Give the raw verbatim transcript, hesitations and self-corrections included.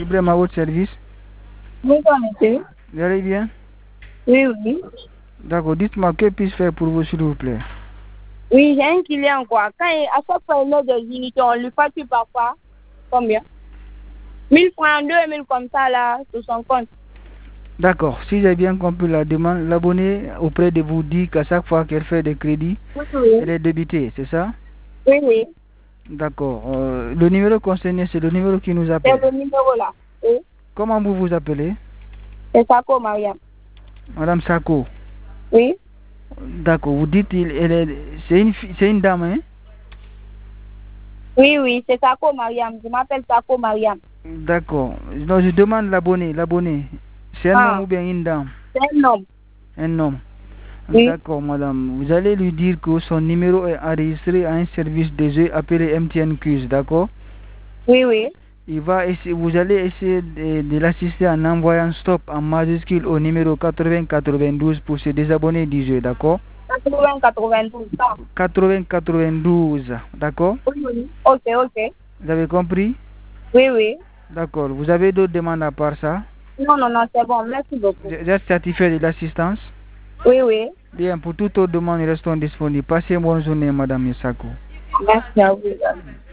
Ibrahim à votre service. Bonjour, monsieur. Vous allez bien? Oui, oui. D'accord, dites-moi, que puis-je faire pour vous, s'il vous plaît? Oui, j'ai un client, quoi. Quand il, à chaque fois il met des unités, on lui facture parfois combien? mille francs, deux mille comme ça, là, sur son compte. D'accord, si j'ai bien compris la demande, l'abonné auprès de vous dit qu'à chaque fois qu'elle fait des crédits, Oui, oui. elle est débitée, c'est ça? Oui, oui. D'accord. Euh, le numéro concerné, c'est le numéro qui nous C'est appelle. le numéro, là. Oui. Comment vous vous appelez? C'est Sako, Mariam. Madame Sako. Oui. D'accord, vous dites il, elle est, c'est une, fi- c'est une dame, hein? Oui, oui, c'est Sako, Mariam. Je m'appelle Sako, Mariam. D'accord. Non, je demande l'abonné, l'abonné. C'est un homme Ah, ou bien une dame? c'est un homme. Un homme. Oui. D'accord, madame. Vous allez lui dire que son numéro est enregistré à un service des jeux appelé M T N Quiz, d'accord? Oui, oui. Il va essayer, vous allez essayer de, de l'assister en envoyant stop en majuscule au numéro quatre-vingts quatre-vingt-douze pour se désabonner du jeu, d'accord? quatre-vingts quatre-vingt-douze. Ah. quatre-vingts quatre-vingt-douze, d'accord? Oui, oui. Ok, ok. Vous avez compris? Oui, oui. D'accord. Vous avez d'autres demandes à part ça? Non, non, non, c'est bon. Merci beaucoup. Vous êtes satisfait de l'assistance? Oui, oui. Bien, pour toute autre demande, nous restons disponibles. Passez une bonne journée, madame Yosako. Merci à vous.